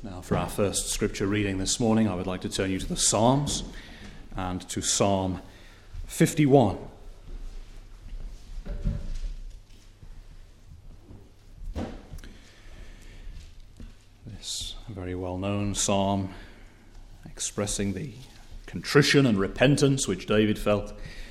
Now, for our first scripture reading this morning, I would like to turn you to the Psalms and to Psalm 51. This very well-known psalm expressing the contrition and repentance which David felt,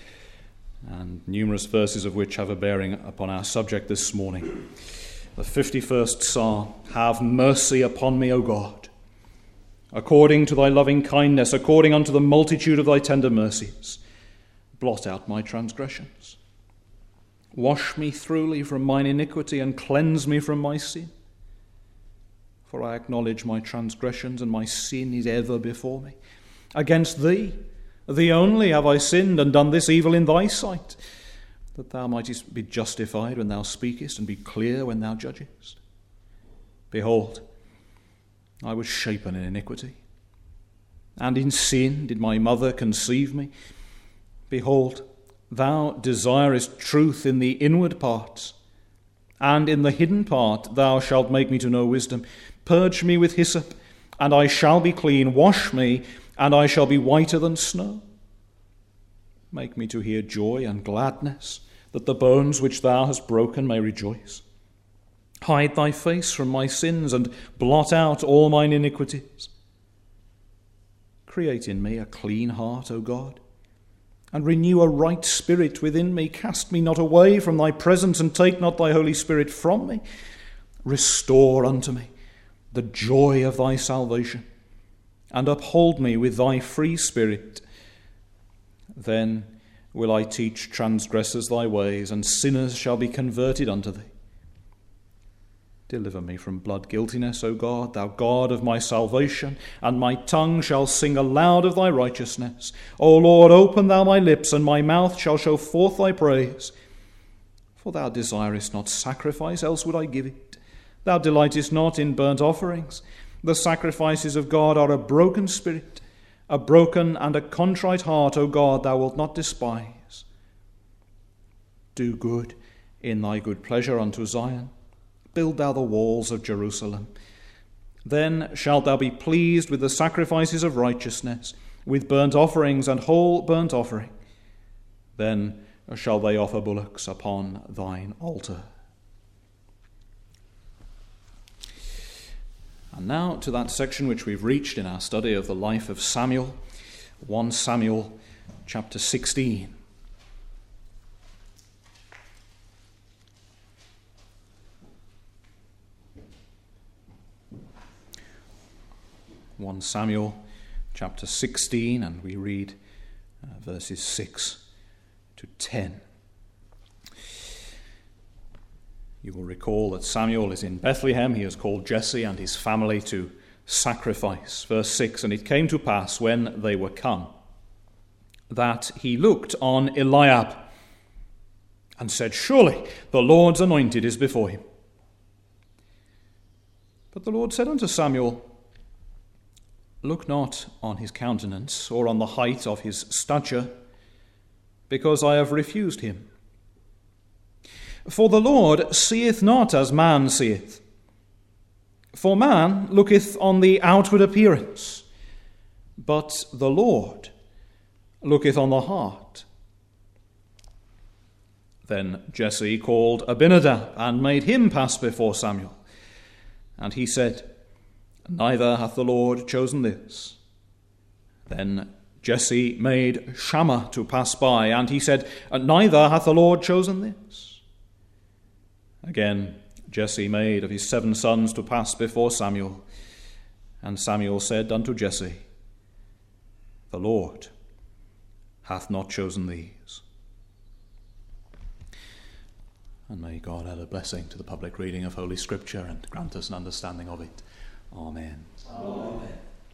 and numerous verses of which have a bearing upon our subject this morning. The 51st Psalm. Have mercy upon me, O God, according to thy loving kindness, according unto the multitude of thy tender mercies. Blot out my transgressions. Wash me thoroughly from mine iniquity, and cleanse me from my sin. For I acknowledge my transgressions, and my sin is ever before me. Against thee only have I sinned, and done this evil in thy sight, that thou mightest be justified when thou speakest, and be clear when thou judgest. Behold, I was shapen in iniquity, and in sin did my mother conceive me. Behold, thou desirest truth in the inward parts, and in the hidden part thou shalt make me to know wisdom. Purge me with hyssop, and I shall be clean. Wash me, and I shall be whiter than snow. Make me to hear joy and gladness, that the bones which thou hast broken may rejoice. Hide thy face from my sins, and blot out all mine iniquities. Create in me a clean heart, O God, and renew a right spirit within me. Cast me not away from thy presence, and take not thy Holy Spirit from me. Restore unto me the joy of thy salvation, and uphold me with thy free spirit. Then will I teach transgressors thy ways, and sinners shall be converted unto thee. Deliver me from blood guiltiness, O God, thou God of my salvation, and my tongue shall sing aloud of thy righteousness. O Lord, open thou my lips, and my mouth shall show forth thy praise. For thou desirest not sacrifice, else would I give it. Thou delightest not in burnt offerings. The sacrifices of God are a broken spirit, a broken and a contrite heart, O God, thou wilt not despise. Do good in thy good pleasure unto Zion. Build thou the walls of Jerusalem. Then shalt thou be pleased with the sacrifices of righteousness, with burnt offerings and whole burnt offering. Then shall they offer bullocks upon thine altar. And now to that section which we've reached in our study of the life of Samuel, 1 Samuel chapter 16. Samuel chapter 16, and we read verses 6 to 10. You will recall that Samuel is in Bethlehem. He has called Jesse and his family to sacrifice. Verse 6, and it came to pass when they were come, that he looked on Eliab and said, Surely the Lord's anointed is before him. But the Lord said unto Samuel, Look not on his countenance, or on the height of his stature, because I have refused him. For the Lord seeth not as man seeth. For man looketh on the outward appearance, but the Lord looketh on the heart. Then Jesse called Abinadab, and made him pass before Samuel. And he said, Neither hath the Lord chosen this. Then Jesse made Shammah to pass by, and he said, Neither hath the Lord chosen this. Again Jesse made of his 7 sons to pass before Samuel. And Samuel said unto Jesse, The Lord hath not chosen these. And may God add a blessing to the public reading of Holy Scripture, and grant us an understanding of it. Amen. Amen.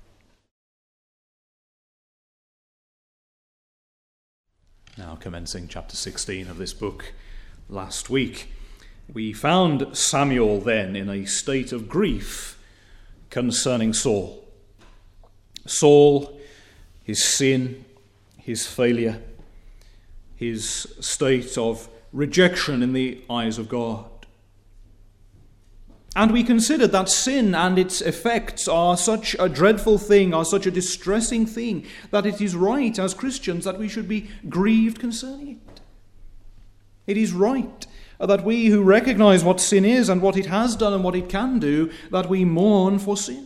Now commencing chapter 16 of this book last week, we found Samuel then in a state of grief concerning Saul. Saul, his sin, his failure, his state of rejection in the eyes of God. And we considered that sin and its effects are such a dreadful thing, are such a distressing thing, that it is right as Christians that we should be grieved concerning it. It is right that we who recognize what sin is and what it has done and what it can do, that we mourn for sin.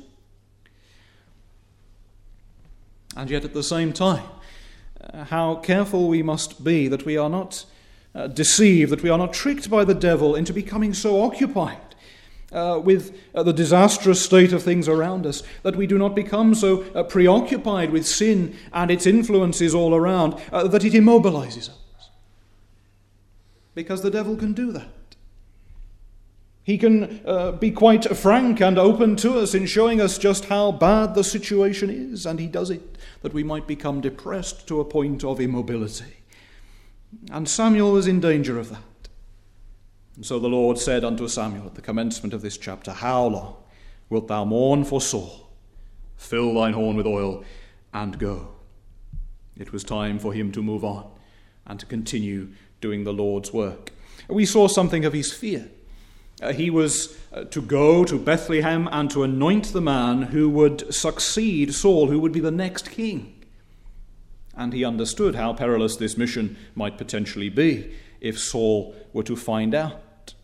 And yet at the same time, how careful we must be that we are not deceived, that we are not tricked by the devil into becoming so occupied with the disastrous state of things around us, that we do not become so preoccupied with sin and its influences all around, that it immobilizes us. Because the devil can do that. He can be quite frank and open to us in showing us just how bad the situation is, and he does it that we might become depressed to a point of immobility. And Samuel was in danger of that. And so the Lord said unto Samuel at the commencement of this chapter, How long wilt thou mourn for Saul? Fill thine horn with oil and go. It was time for him to move on and to continue doing the Lord's work. We saw something of his fear. He was to go to Bethlehem and to anoint the man who would succeed Saul, who would be the next king. And he understood how perilous this mission might potentially be if Saul were to find out.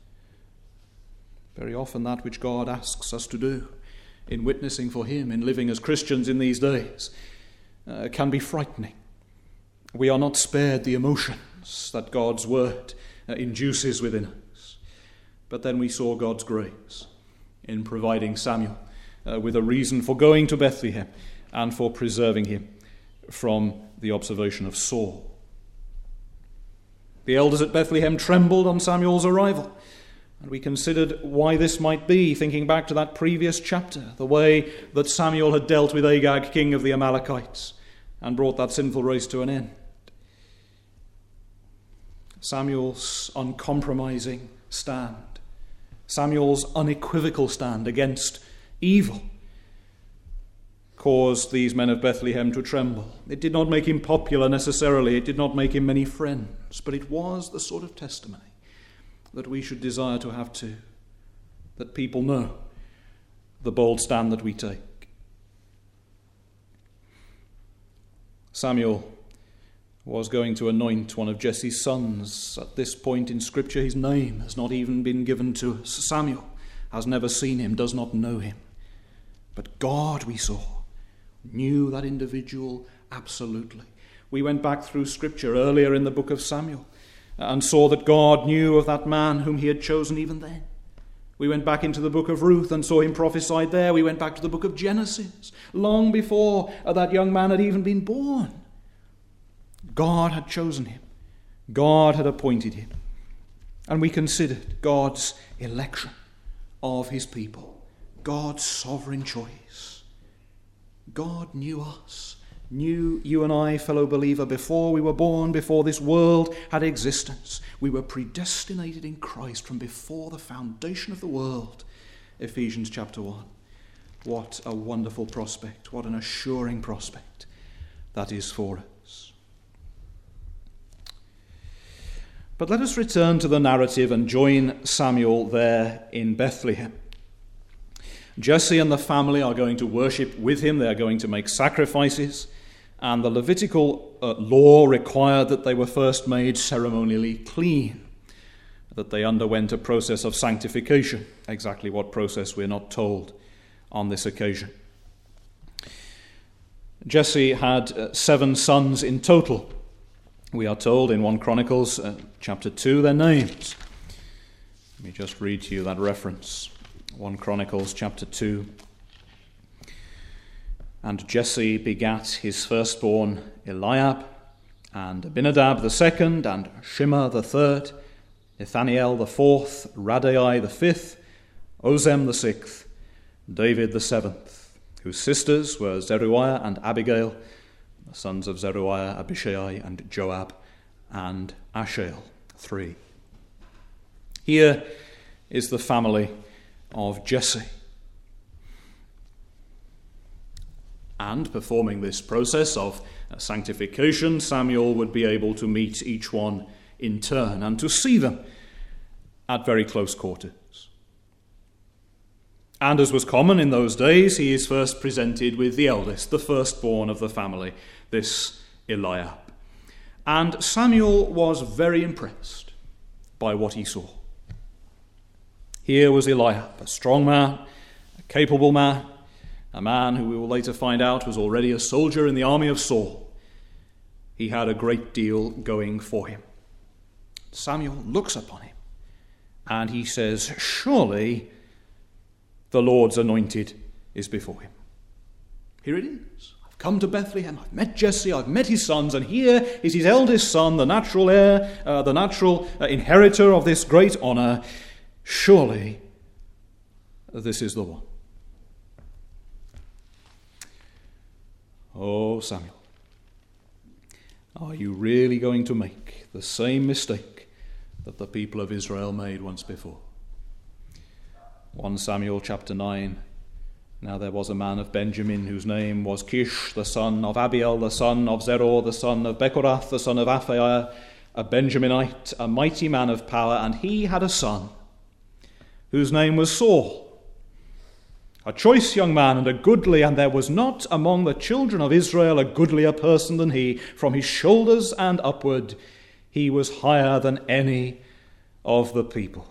Very often that which God asks us to do in witnessing for him, in living as Christians in these days, can be frightening. We are not spared the emotions that God's word induces within us. But then we saw God's grace in providing Samuel with a reason for going to Bethlehem and for preserving him from the observation of Saul. The elders at Bethlehem trembled on Samuel's arrival, and we considered why this might be, thinking back to that previous chapter, the way that Samuel had dealt with Agag, king of the Amalekites, and brought that sinful race to an end. Samuel's uncompromising stand, Samuel's unequivocal stand against evil, caused these men of Bethlehem to tremble. It did not make him popular necessarily, it did not make him many friends, but it was the sort of testimony that we should desire to have too, that people know the bold stand that we take. Samuel was going to anoint one of Jesse's sons. At this point in Scripture, his name has not even been given to us. Samuel has never seen him, does not know him. But God, we saw, knew that individual absolutely. We went back through Scripture earlier in the book of Samuel and saw that God knew of that man whom he had chosen even then. We went back into the book of Ruth and saw him prophesied there. We went back to the book of Genesis, long before that young man had even been born. God had chosen him. God had appointed him. And we considered God's election of his people, God's sovereign choice. God knew us, knew you and I, fellow believer, before we were born, before this world had existence. We were predestinated in Christ from before the foundation of the world. Ephesians chapter 1. What a wonderful prospect, what an assuring prospect that is for us. But let us return to the narrative and join Samuel there in Bethlehem. Jesse and the family are going to worship with him. They are going to make sacrifices. And the Levitical law required that they were first made ceremonially clean, that they underwent a process of sanctification. Exactly what process we're not told on this occasion. Jesse had 7 sons in total. We are told in 1 Chronicles chapter 2 their names. Let me just read to you that reference. 1 Chronicles chapter 2. And Jesse begat his firstborn Eliab, and Abinadab the second, and Shimah the third, Nathaniel the fourth, Radai the fifth, Ozem the sixth, David the seventh, whose sisters were Zeruiah and Abigail, the sons of Zeruiah, Abishai, and Joab, and Asahel, 3. Here is the family of Jesse. And performing this process of sanctification, Samuel would be able to meet each one in turn and to see them at very close quarters. And as was common in those days, he is first presented with the eldest, the firstborn of the family, this Eliab. And Samuel was very impressed by what he saw. Here was Eliab, a strong man, a capable man, a man who we will later find out was already a soldier in the army of Saul. He had a great deal going for him. Samuel looks upon him and he says, surely the Lord's anointed is before him. Here it is. I've come to Bethlehem. I've met Jesse. I've met his sons. And here is his eldest son, the natural heir, the natural inheritor of this great honour. Surely this is the one. Oh, Samuel, are you really going to make the same mistake that the people of Israel made once before? 1 Samuel chapter 9. Now there was a man of Benjamin whose name was Kish, the son of Abiel, the son of Zeror, the son of Bechorath, the son of Aphiah, a Benjaminite, a mighty man of power, and he had a son whose name was Saul, a choice young man and a goodly, and there was not among the children of Israel a goodlier person than he. From his shoulders and upward he was higher than any of the people.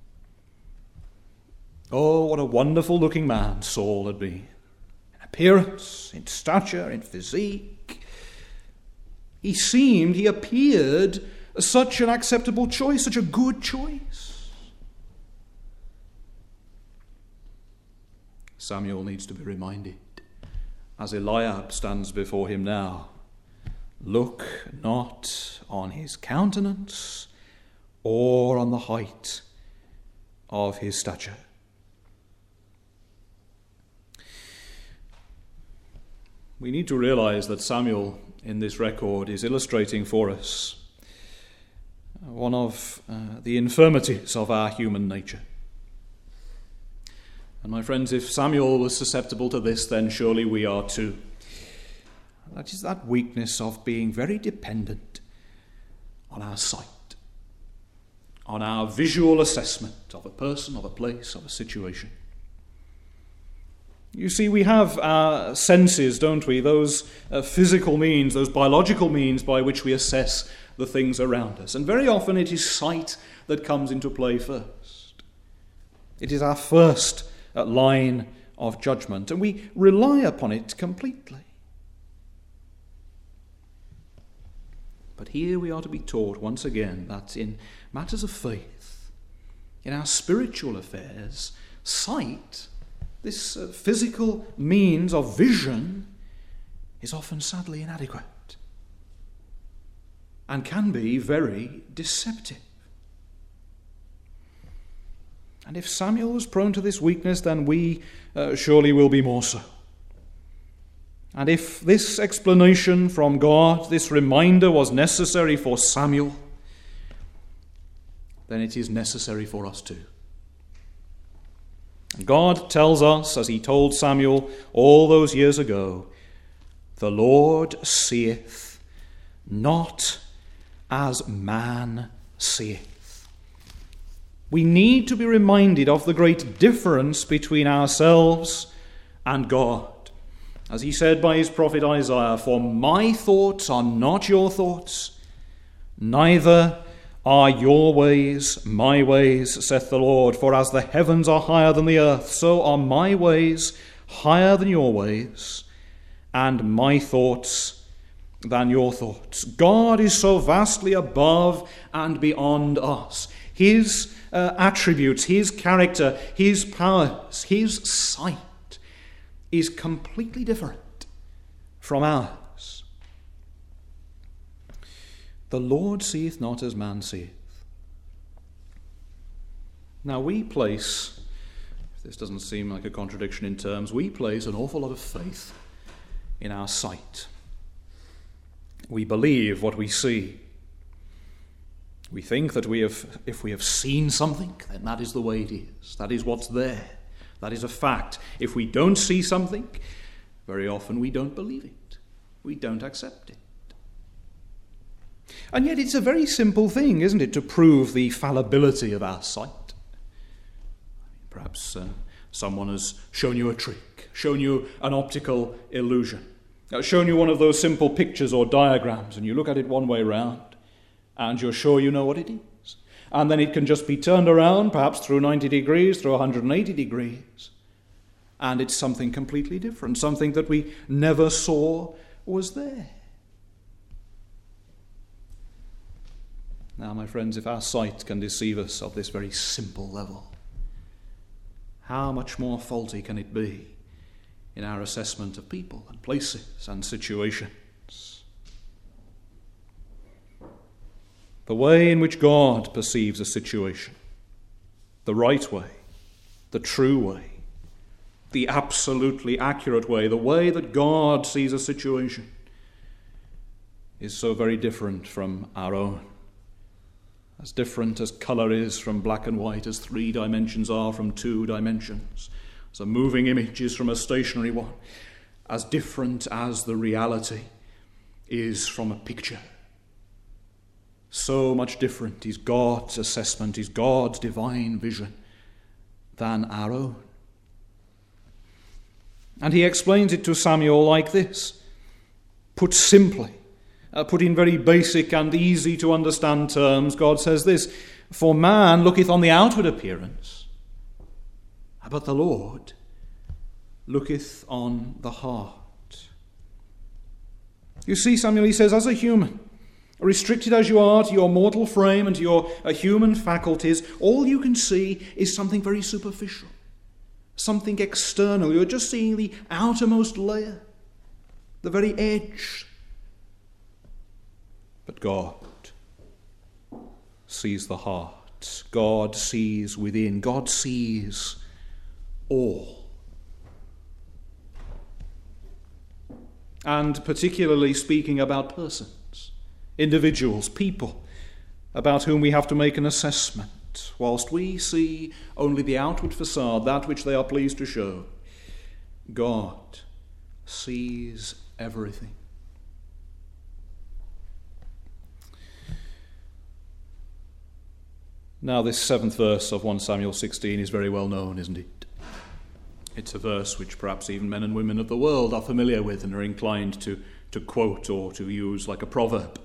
Oh, what a wonderful looking man Saul had been. In appearance, in stature, in physique. He appeared such an acceptable choice, such a good choice. Samuel needs to be reminded, as Eliab stands before him now, look not on his countenance or on the height of his stature. We need to realize that Samuel in this record is illustrating for us one of the infirmities of our human nature. And my friends, if Samuel was susceptible to this, then surely we are too. That is that weakness of being very dependent on our sight, on our visual assessment of a person, of a place, of a situation. You see, we have our senses, don't we? Those physical means, those biological means by which we assess the things around us. And very often it is sight that comes into play first. It is our first line of judgment, and we rely upon it completely. But here we are to be taught once again that in matters of faith, in our spiritual affairs, sight, this physical means of vision, is often sadly inadequate and can be very deceptive. And if Samuel was prone to this weakness, then we surely will be more so. And if this explanation from God, this reminder was necessary for Samuel, then it is necessary for us too. And God tells us, as he told Samuel all those years ago, the Lord seeth not as man seeth. We need to be reminded of the great difference between ourselves and God. As he said by his prophet Isaiah, for my thoughts are not your thoughts, neither are your ways my ways, saith the Lord. For as the heavens are higher than the earth, so are my ways higher than your ways, and my thoughts than your thoughts. God is so vastly above and beyond us. His attributes, his character, his powers, his sight is completely different from ours. The Lord seeth not as man seeth. Now we place, if this doesn't seem like a contradiction in terms, we place an awful lot of faith in our sight. We believe what we see. We think that if we have seen something, then that is the way it is. That is what's there. That is a fact. If we don't see something, very often we don't believe it. We don't accept it. And yet it's a very simple thing, isn't it, to prove the fallibility of our sight. Perhaps Someone has shown you a trick, shown you an optical illusion, shown you one of those simple pictures or diagrams, and you look at it one way round, and you're sure you know what it is. And then it can just be turned around, perhaps through 90 degrees, through 180 degrees, and it's something completely different, something that we never saw was there. Now, my friends, if our sight can deceive us of this very simple level, how much more faulty can it be in our assessment of people and places and situations? The way in which God perceives a situation, the right way, the true way, the absolutely accurate way, the way that God sees a situation, is so very different from our own. As different as colour is from black and white, as 3 dimensions are from 2 dimensions, as a moving image is from a stationary one, as different as the reality is from a picture. So much different is God's assessment, is God's divine vision than our own. And he explains it to Samuel like this, put simply, put in very basic and easy to understand terms. God says this, for man looketh on the outward appearance, but the Lord looketh on the heart. You see, Samuel, he says, as a human, restricted as you are to your mortal frame and to your human faculties, all you can see is something very superficial, something external. You're just seeing the outermost layer, the very edge. But God sees the heart. God sees within. God sees all. And particularly speaking about persons, individuals, people, about whom we have to make an assessment, whilst we see only the outward facade, that which they are pleased to show, God sees everything. Now, this 7th verse of 1 Samuel 16 is very well known, isn't it? It's a verse which perhaps even men and women of the world are familiar with and are inclined to quote or to use like a proverb.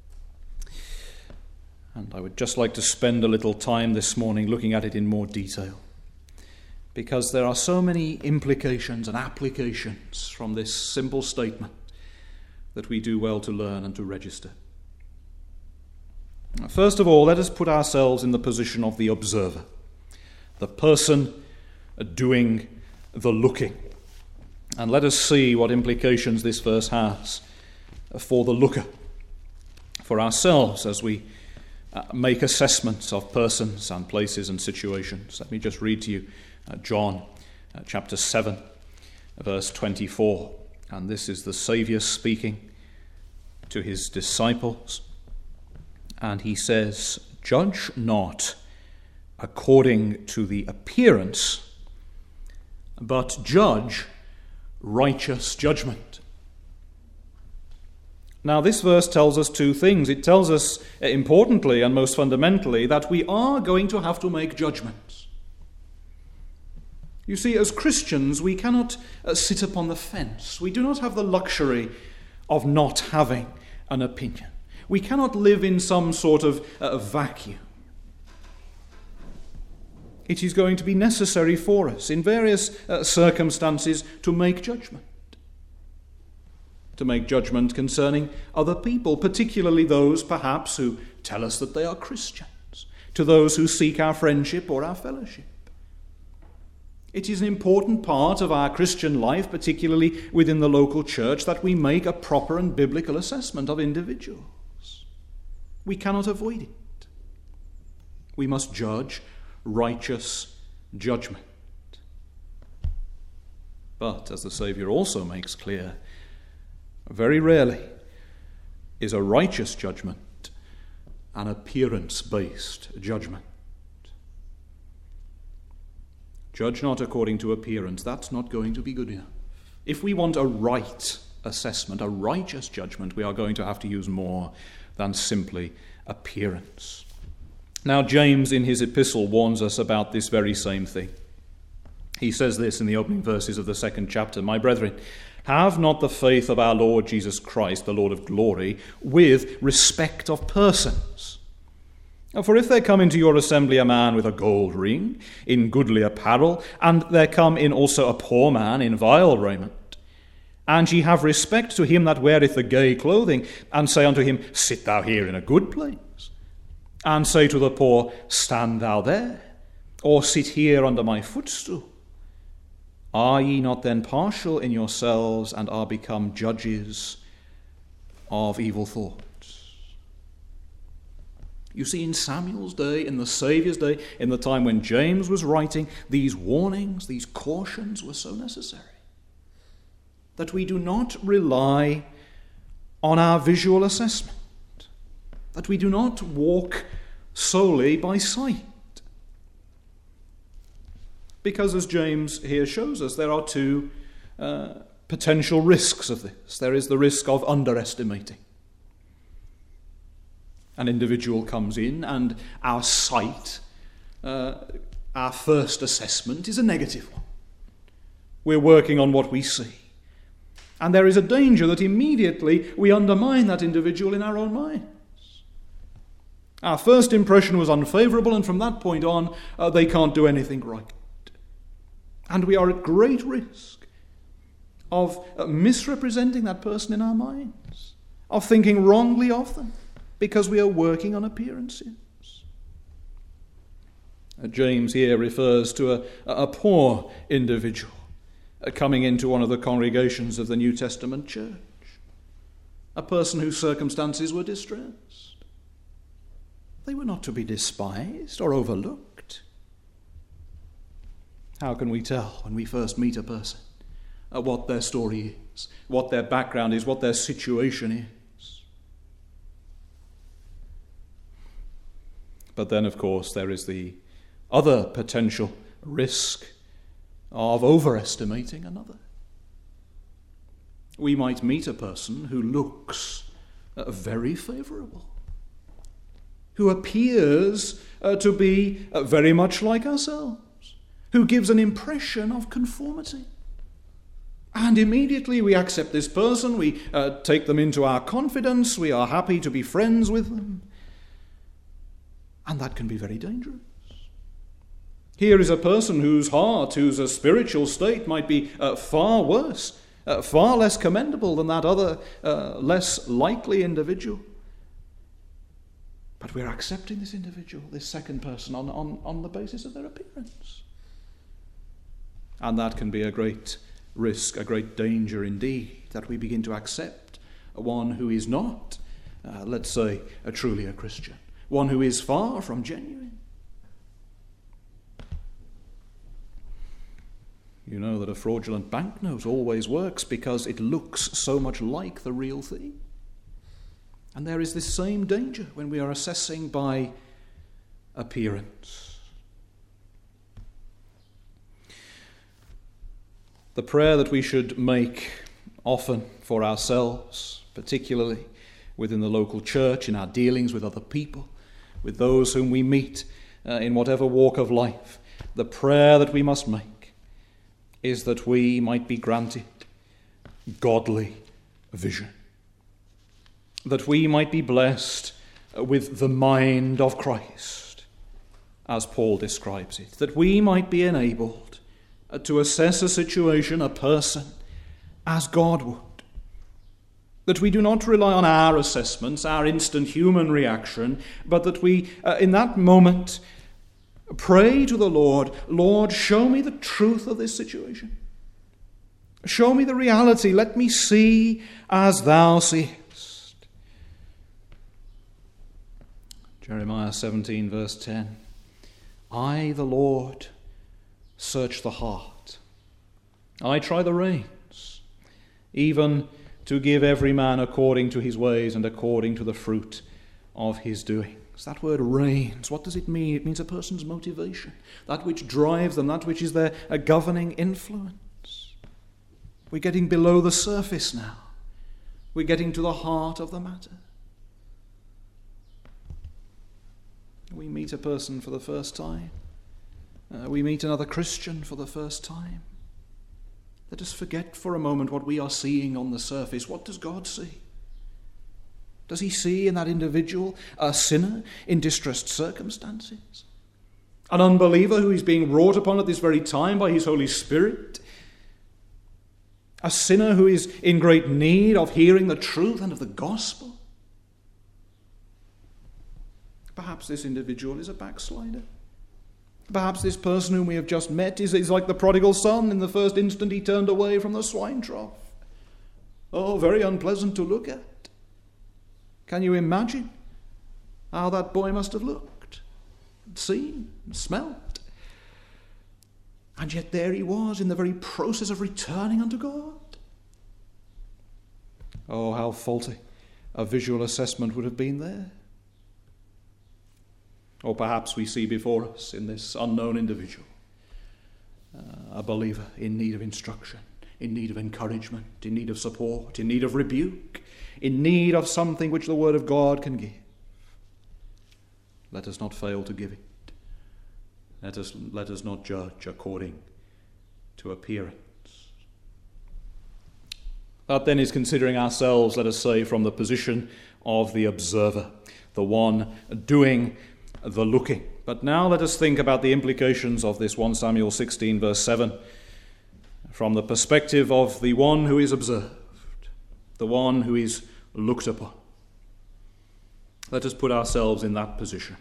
And I would just like to spend a little time this morning looking at it in more detail, because there are so many implications and applications from this simple statement that we do well to learn and to register. First of all, let us put ourselves in the position of the observer, the person doing the looking. And let us see what implications this verse has for the looker, for ourselves as we make assessments of persons and places and situations. Let me just read to you John chapter 7, verse 24. And this is the Saviour speaking to his disciples. And he says, judge not according to the appearance, but judge righteous judgment. Now, this verse tells us two things. It tells us, importantly and most fundamentally, that we are going to have to make judgments. You see, as Christians, we cannot sit upon the fence. We do not have the luxury of not having an opinion. We cannot live in some sort of vacuum. It is going to be necessary for us in various circumstances to make judgment. To make judgment concerning other people, particularly those perhaps who tell us that they are Christians, to those who seek our friendship or our fellowship. It is an important part of our Christian life, particularly within the local church, that we make a proper and biblical assessment of individuals. We cannot avoid it. We must judge righteous judgment. But, as the Saviour also makes clear, very rarely is a righteous judgment an appearance-based judgment. Judge not according to appearance. That's not going to be good enough. If we want a right assessment, a righteous judgment, we are going to have to use more than simply appearance. Now, James in his epistle warns us about this very same thing. He says this in the opening verses of the 2nd chapter, "My brethren, have not the faith of our Lord Jesus Christ, the Lord of glory, with respect of persons. For if there come into your assembly a man with a gold ring, in goodly apparel, and there come in also a poor man in vile raiment, and ye have respect to him that weareth the gay clothing, and say unto him, Sit thou here in a good place, and say to the poor, Stand thou there, or sit here under my footstool. Are ye not then partial in yourselves, and are become judges of evil thoughts?" You see, in Samuel's day, in the Saviour's day, in the time when James was writing, these warnings, these cautions were so necessary. That we do not rely on our visual assessment. That we do not walk solely by sight. Because, as James here shows us, there are two potential risks of this. There is the risk of underestimating. An individual comes in and our sight, our first assessment is a negative one. We're working on what we see. And there is a danger that immediately we undermine that individual in our own minds. Our first impression was unfavourable, and from that point on, they can't do anything right. And we are at great risk of misrepresenting that person in our minds, of thinking wrongly of them, because we are working on appearances. James here refers to a poor individual coming into one of the congregations of the New Testament church, a person whose circumstances were distressed. They were not to be despised or overlooked. How can we tell when we first meet a person what their story is, what their background is, what their situation is? But then, of course, there is the other potential risk of overestimating another. We might meet a person who looks very favourable, who appears to be very much like ourselves, who gives an impression of conformity. And immediately we accept this person, we take them into our confidence, we are happy to be friends with them. And that can be very dangerous. Here is a person whose heart, whose spiritual state might be far worse, far less commendable than that other, less likely individual. But we're accepting this individual, this second person, on the basis of their appearance. And that can be a great risk, a great danger indeed, that we begin to accept one who is not, let's say, truly a Christian, one who is far from genuine. You know that a fraudulent banknote always works because it looks so much like the real thing. And there is this same danger when we are assessing by appearance. The prayer that we should make often for ourselves, particularly within the local church, in our dealings with other people, with those whom we meet in whatever walk of life, the prayer that we must make is that we might be granted godly vision, that we might be blessed with the mind of Christ, as Paul describes it, that we might be enabled to assess a situation, a person, as God would. That we do not rely on our assessments, our instant human reaction, but that we, in that moment, pray to the Lord, Lord, show me the truth of this situation. Show me the reality. Let me see as thou seest. Jeremiah 17, verse 10. I, the Lord, search the heart. I try the reins, even to give every man according to his ways and according to the fruit of his doings. That word reins, what does it mean? It means a person's motivation, that which drives them, that which is their governing influence. We're getting below the surface now. We're getting to the heart of the matter. We meet a person for the first time. we meet another Christian for the first time. Let us forget for a moment what we are seeing on the surface. What does God see? Does he see in that individual a sinner in distressed circumstances? An unbeliever who is being wrought upon at this very time by his Holy Spirit? A sinner who is in great need of hearing the truth and of the gospel? Perhaps this individual is a backslider. Perhaps this person whom we have just met is like the prodigal son. In the first instant he turned away from the swine trough. Oh, very unpleasant to look at. Can you imagine how that boy must have looked, seen, smelt? And yet there he was in the very process of returning unto God. Oh, how faulty a visual assessment would have been there. Or perhaps we see before us in this unknown individual a believer in need of instruction, in need of encouragement, in need of support, in need of rebuke, in need of something which the Word of God can give. Let us not fail to give it. Let us not judge according to appearance. That then is considering ourselves, let us say, from the position of the observer, the one doing the looking. But now let us think about the implications of this 1 Samuel 16 verse 7 from the perspective of the one who is observed, the one who is looked upon. Let us put ourselves in that position.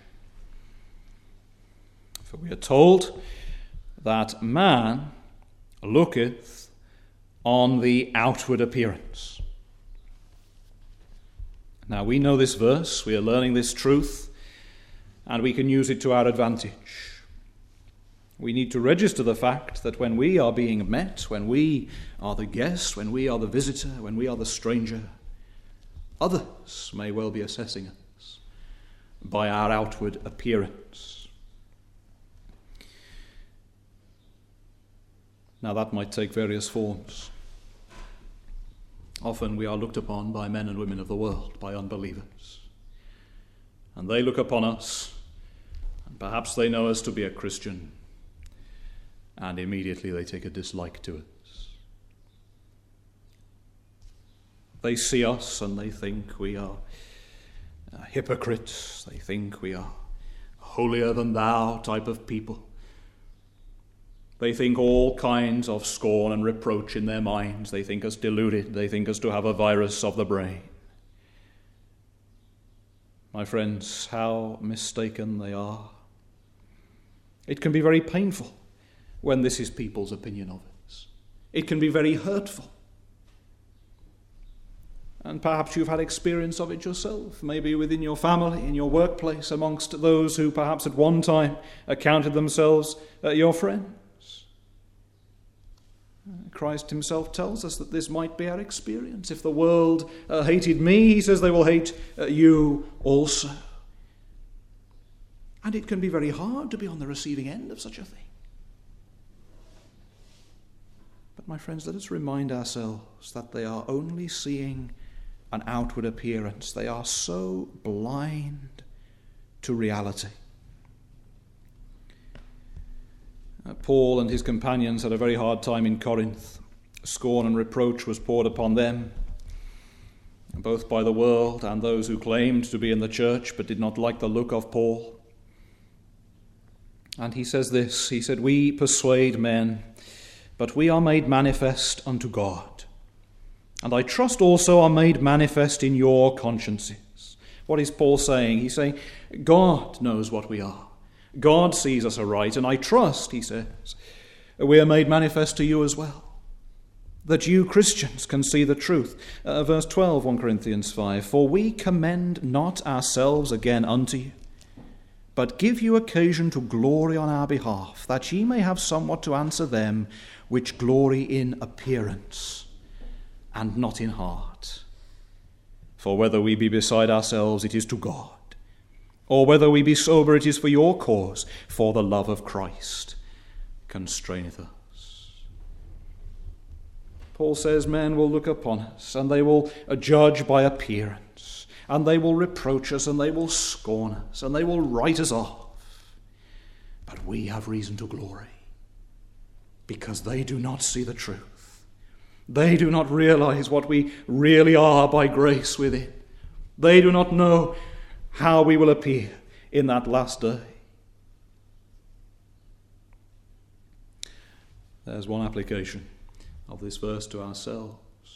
For we are told that man looketh on the outward appearance. Now we know this verse, we are learning this truth, and we can use it to our advantage. We need to register the fact that when we are being met, when we are the guest, when we are the visitor, when we are the stranger, others may well be assessing us by our outward appearance. Now that might take various forms. Often we are looked upon by men and women of the world, by unbelievers. And they look upon us, and perhaps they know us to be a Christian, and immediately they take a dislike to us. They see us and they think we are hypocrites. They think we are holier than thou type of people. They think all kinds of scorn and reproach in their minds. They think us deluded. They think us to have a virus of the brain. My friends, how mistaken they are. It can be very painful when this is people's opinion of us. It can be very hurtful. And perhaps you've had experience of it yourself, maybe within your family, in your workplace, amongst those who perhaps at one time accounted themselves your friends. Christ himself tells us that this might be our experience. If the world hated me, he says they will hate you also. And it can be very hard to be on the receiving end of such a thing. But my friends, let us remind ourselves that they are only seeing an outward appearance. They are so blind to reality. Paul and his companions had a very hard time in Corinth. Scorn and reproach was poured upon them, both by the world and those who claimed to be in the church but did not like the look of Paul. And he says this, he said, "We persuade men, but we are made manifest unto God. And I trust also are made manifest in your consciences." What is Paul saying? He's saying, God knows what we are. God sees us aright, and I trust, he says, we are made manifest to you as well, that you Christians can see the truth. Verse 12, 1 Corinthians 5, "For we commend not ourselves again unto you, but give you occasion to glory on our behalf, that ye may have somewhat to answer them which glory in appearance, and not in heart. For whether we be beside ourselves, it is to God. Or whether we be sober, it is for your cause, for the love of Christ constraineth us." Paul says men will look upon us, and they will judge by appearance, and they will reproach us, and they will scorn us, and they will write us off. But we have reason to glory, because they do not see the truth. They do not realize what we really are by grace within. They do not know how we will appear in that last day. There's one application of this verse to ourselves.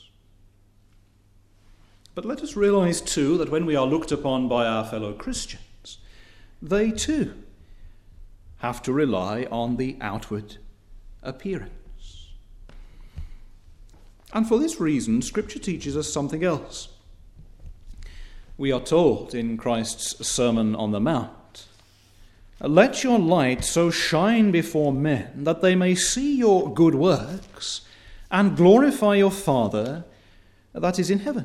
But let us realize too that when we are looked upon by our fellow Christians, they too have to rely on the outward appearance. And for this reason, Scripture teaches us something else. We are told in Christ's Sermon on the Mount, "Let your light so shine before men that they may see your good works and glorify your Father that is in heaven."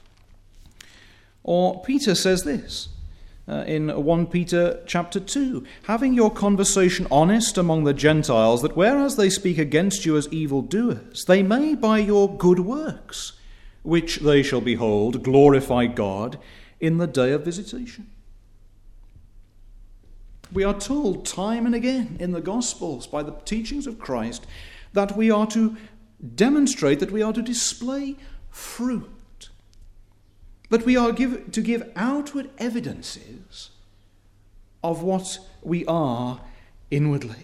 Or Peter says this in 1 Peter chapter 2, "Having your conversation honest among the Gentiles, that whereas they speak against you as evildoers, they may by your good works, which they shall behold, glorify God in the day of visitation." We are told time and again in the Gospels by the teachings of Christ that we are to demonstrate, that we are to display fruit, that we are to give outward evidences of what we are inwardly.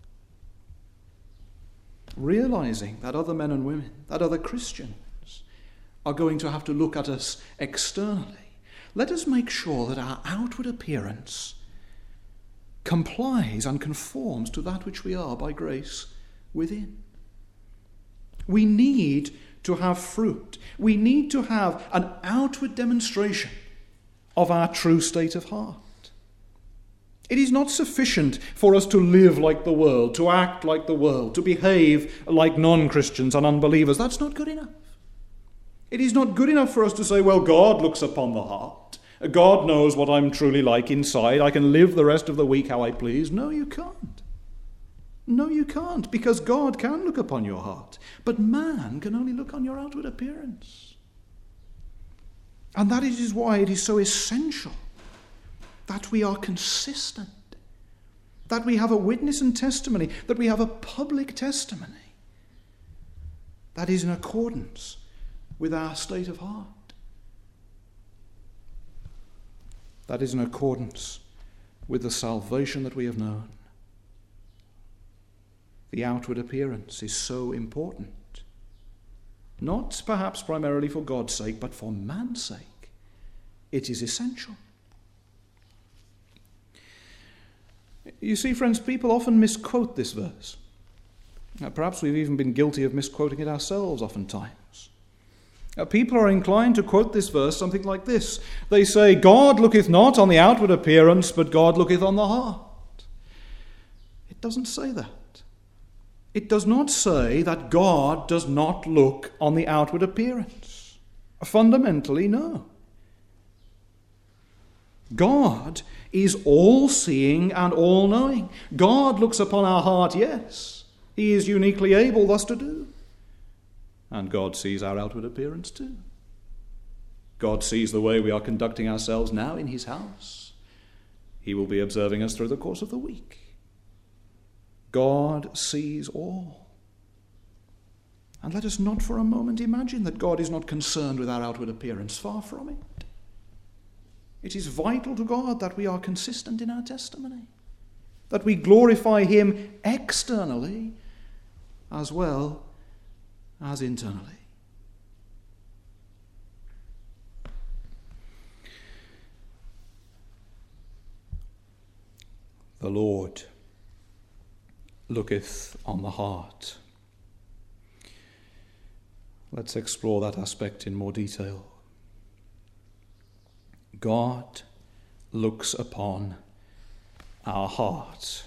Realizing that other men and women, that other Christians, are going to have to look at us externally, let us make sure that our outward appearance complies and conforms to that which we are by grace within. We need to have fruit. We need to have an outward demonstration of our true state of heart. It is not sufficient for us to live like the world, to act like the world, to behave like non-Christians and unbelievers. That's not good enough. It is not good enough for us to say, well, God looks upon the heart. God knows what I'm truly like inside. I can live the rest of the week how I please. No, you can't. No, you can't, because God can look upon your heart, but man can only look on your outward appearance. And that is why it is so essential that we are consistent, that we have a witness and testimony, that we have a public testimony that is in accordance with our state of heart, that is in accordance with the salvation that we have known. The outward appearance is so important. Not perhaps primarily for God's sake, but for man's sake. It is essential. You see, friends, people often misquote this verse. Perhaps we've even been guilty of misquoting it ourselves oftentimes. People are inclined to quote this verse something like this. They say, "God looketh not on the outward appearance, but God looketh on the heart." It doesn't say that. It does not say that God does not look on the outward appearance. Fundamentally, no. God is all-seeing and all-knowing. God looks upon our heart, yes. He is uniquely able thus to do. And God sees our outward appearance too. God sees the way we are conducting ourselves now in his house. He will be observing us through the course of the week. God sees all. And let us not for a moment imagine that God is not concerned with our outward appearance. Far from it. It is vital to God that we are consistent in our testimony, that we glorify him externally as well as internally. The Lord looketh on the heart. Let's explore that aspect in more detail. God looks upon our heart.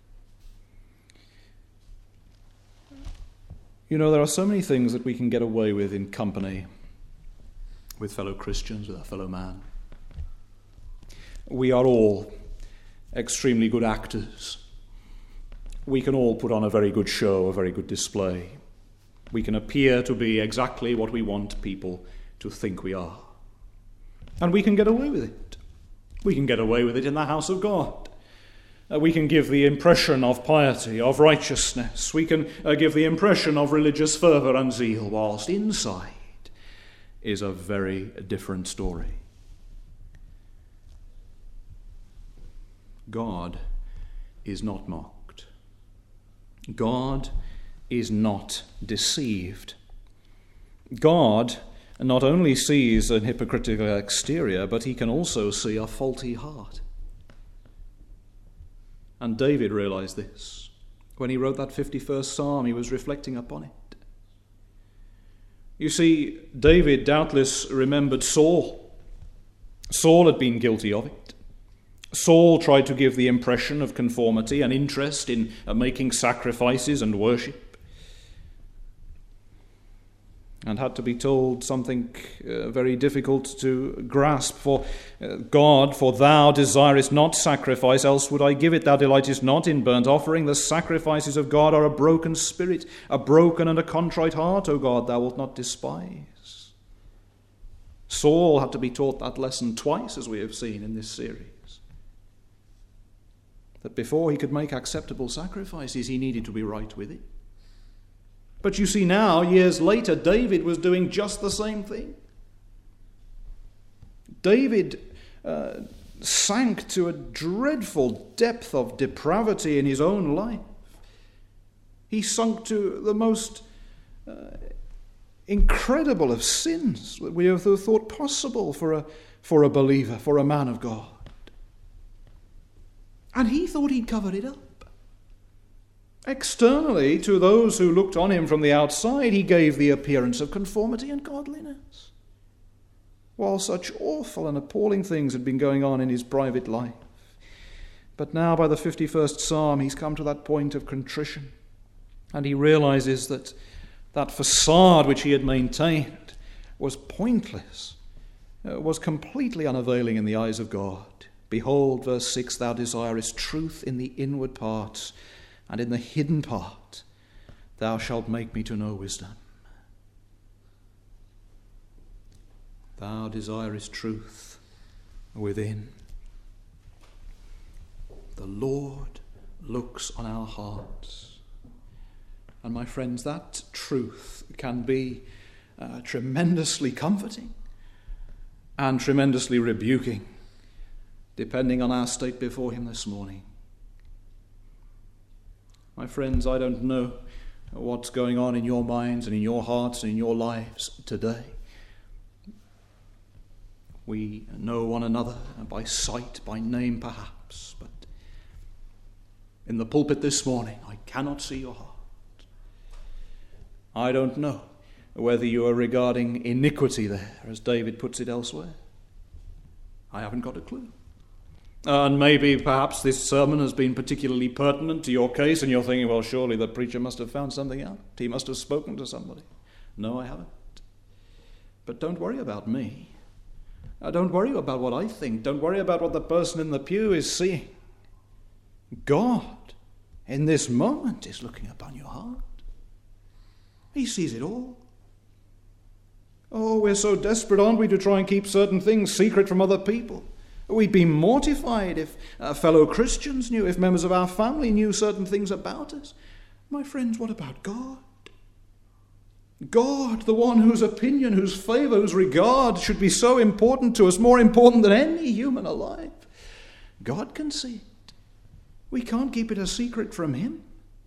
You know, there are so many things that we can get away with in company with fellow Christians, with our fellow man. We are all extremely good actors. We can all put on a very good show, a very good display. We can appear to be exactly what we want people to think we are. And we can get away with it. We can get away with it in the house of God. We can give the impression of piety, of righteousness. We can give the impression of religious fervour and zeal, whilst inside is a very different story. God is not mocked. God is not deceived. God not only sees an hypocritical exterior, but he can also see a faulty heart. And David realized this. When he wrote that 51st Psalm, he was reflecting upon it. You see, David doubtless remembered Saul. Saul had been guilty of it. Saul tried to give the impression of conformity and interest in making sacrifices and worship, and had to be told something very difficult to grasp. For thou desirest not sacrifice, else would I give it. Thou delightest not in burnt offering. The sacrifices of God are a broken spirit, a broken and a contrite heart, O God, thou wilt not despise. Saul had to be taught that lesson twice, as we have seen in this series. That before he could make acceptable sacrifices, he needed to be right with it. But you see now, years later, David was doing just the same thing. David sank to a dreadful depth of depravity in his own life. He sunk to the most incredible of sins that we have thought possible for a believer, for a man of God. And he thought he'd covered it up. Externally, to those who looked on him from the outside, he gave the appearance of conformity and godliness, while such awful and appalling things had been going on in his private life. But now, by the 51st Psalm, he's come to that point of contrition, and he realizes that that facade which he had maintained was pointless, was completely unavailing in the eyes of God. Behold, verse 6, thou desirest truth in the inward parts, and in the hidden part thou shalt make me to know wisdom. Thou desirest truth within. The Lord looks on our hearts. And my friends, that truth can be tremendously comforting and tremendously rebuking, depending on our state before him this morning. My friends, I don't know what's going on in your minds and in your hearts and in your lives today. We know one another by sight, by name perhaps, but in the pulpit this morning, I cannot see your heart. I don't know whether you are regarding iniquity there, as David puts it elsewhere. I haven't got a clue. And maybe perhaps this sermon has been particularly pertinent to your case, and you're thinking, well, surely the preacher must have found something out. He must have spoken to somebody. No, I haven't. But don't worry about me. Don't worry about what I think. Don't worry about what the person in the pew is seeing. God, in this moment, is looking upon your heart. He sees it all. Oh, we're so desperate, aren't we, to try and keep certain things secret from other people. We'd be mortified if fellow Christians knew, if members of our family knew certain things about us. My friends, what about God? God, the one whose opinion, whose favour, whose regard should be so important to us, more important than any human alive. God can see it. We can't keep it a secret from him.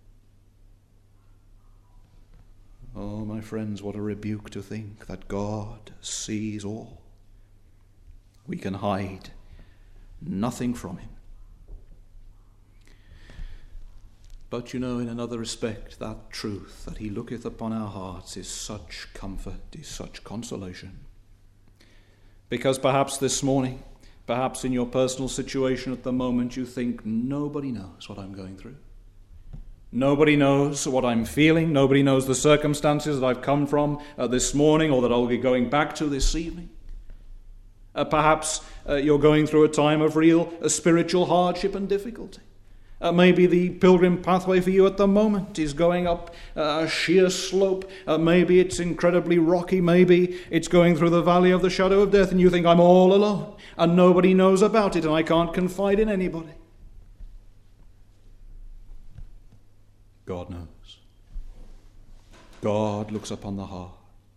Oh, my friends, what a rebuke to think that God sees all. We can hide nothing from him. But you know, in another respect, that truth that he looketh upon our hearts is such comfort, is such consolation. Because perhaps this morning, perhaps in your personal situation at the moment, you think, nobody knows what I'm going through. Nobody knows what I'm feeling. Nobody knows the circumstances that I've come from this morning or that I'll be going back to this evening. Perhaps you're going through a time of real spiritual hardship and difficulty. Maybe the pilgrim pathway for you at the moment is going up a sheer slope. Maybe it's incredibly rocky. Maybe it's going through the valley of the shadow of death, and you think, I'm all alone and nobody knows about it and I can't confide in anybody. God knows. God looks upon the heart.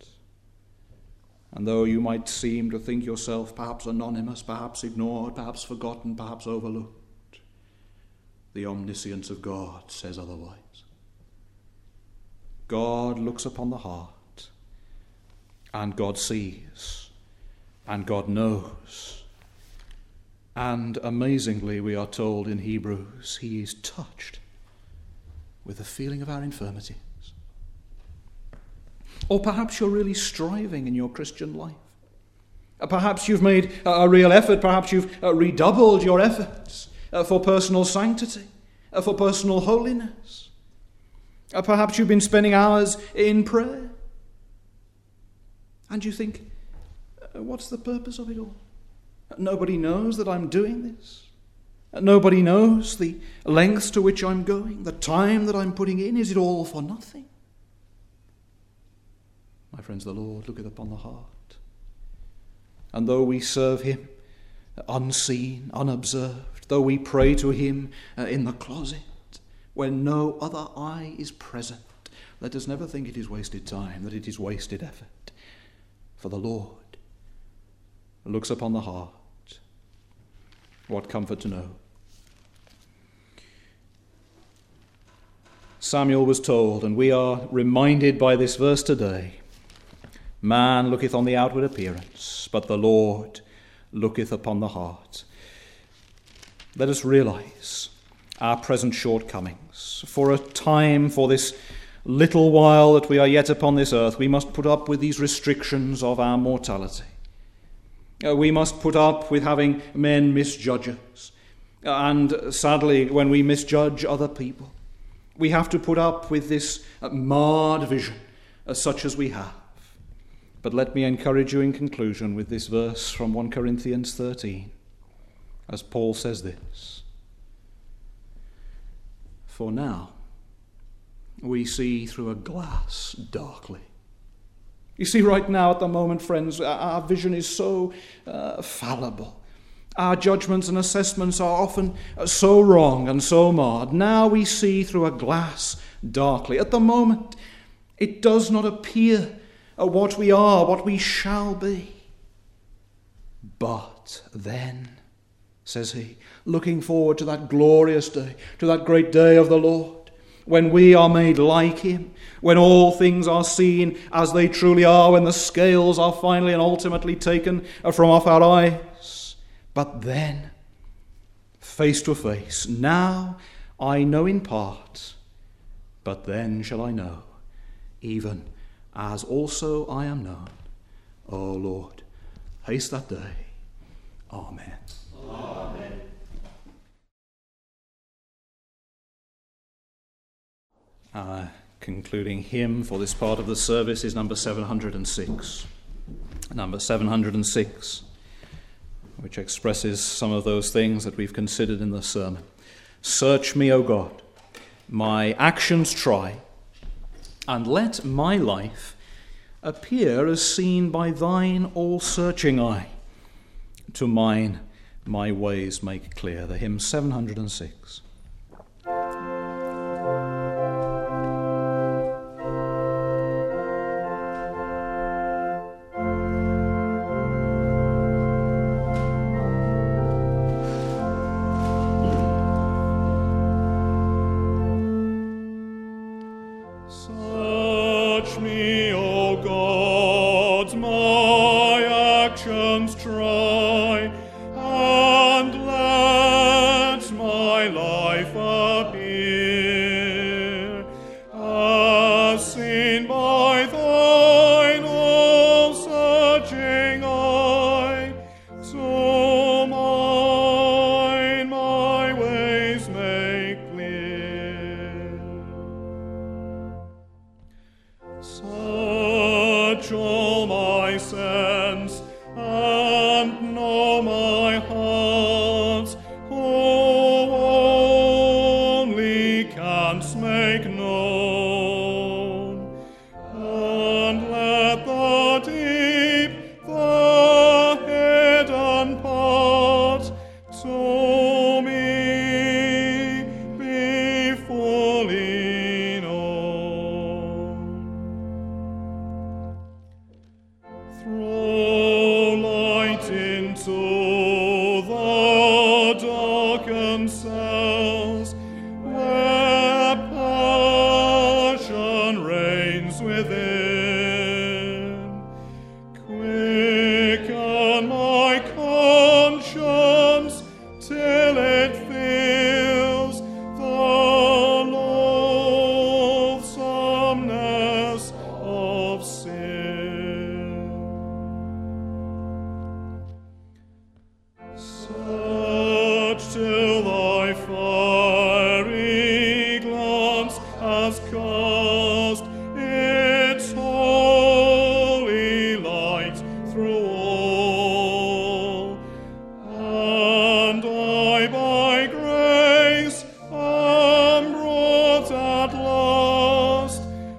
And though you might seem to think yourself perhaps anonymous, perhaps ignored, perhaps forgotten, perhaps overlooked, the omniscience of God says otherwise. God looks upon the heart, and God sees, and God knows. And amazingly, we are told in Hebrews, he is touched with the feeling of our infirmities. Or perhaps you're really striving in your Christian life. Perhaps you've made a real effort, perhaps you've redoubled your efforts for personal sanctity, for personal holiness. Perhaps you've been spending hours in prayer. And you think, what's the purpose of it all? Nobody knows that I'm doing this. Nobody knows the lengths to which I'm going, the time that I'm putting in. Is it all for nothing? My friends, the Lord looketh upon the heart. And though we serve him unseen, unobserved, though we pray to him in the closet, when no other eye is present, let us never think it is wasted time, that it is wasted effort. For the Lord looks upon the heart. What comfort to know. Samuel was told, and we are reminded by this verse today, man looketh on the outward appearance, but the Lord looketh upon the heart. Let us realize our present shortcomings. For a time, for this little while that we are yet upon this earth, we must put up with these restrictions of our mortality. We must put up with having men misjudge us. And sadly, when we misjudge other people, we have to put up with this marred vision, such as we have. But let me encourage you in conclusion with this verse from 1 Corinthians 13, as Paul says this. For now we see through a glass darkly. You see, right now at the moment, friends, our vision is so fallible. Our judgments and assessments are often so wrong and so marred. Now we see through a glass darkly. At the moment, it does not appear what we are, what we shall be. But then, says he, looking forward to that glorious day, to that great day of the Lord, when we are made like him, when all things are seen as they truly are, when the scales are finally and ultimately taken from off our eyes. But then, face to face, now I know in part, but then shall I know, even as also I am known. O Lord, haste that day. Amen. Amen. Our concluding hymn for this part of the service is number 706. Number 706, which expresses some of those things that we've considered in the sermon. Search me, O God, my actions try, and let my life appear as seen by thine all-searching eye. To mine my ways make clear. The hymn 706. To me be fully Throw light into the darkened cells, where passion reigns within. Quicken my conscience till it feels the loathsomeness of sin. Search till thy fiery glance has cast its holy light through all, and I by grace am brought at last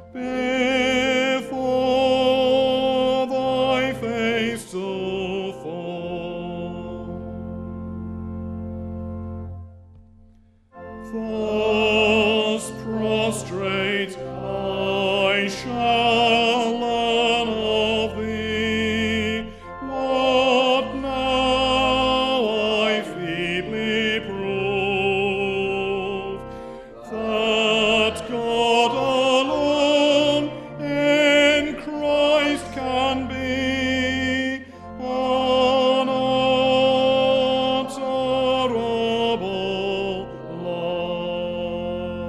before thy face to fall. Thus prostrate I shall learn of thee what now I feebly prove, that God alone in Christ can be unutterable love.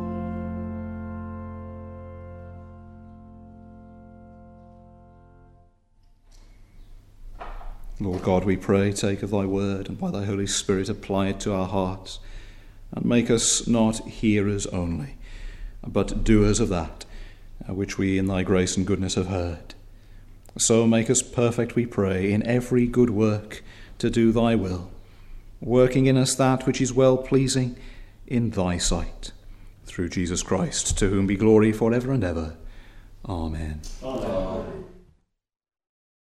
Lord God, we pray, take of thy word and by thy Holy Spirit apply it to our hearts, and make us not hearers only, but doers of that which we in thy grace and goodness have heard. So make us perfect, we pray, in every good work to do thy will, working in us that which is well-pleasing in thy sight. Through Jesus Christ, to whom be glory for ever and ever. Amen. Amen.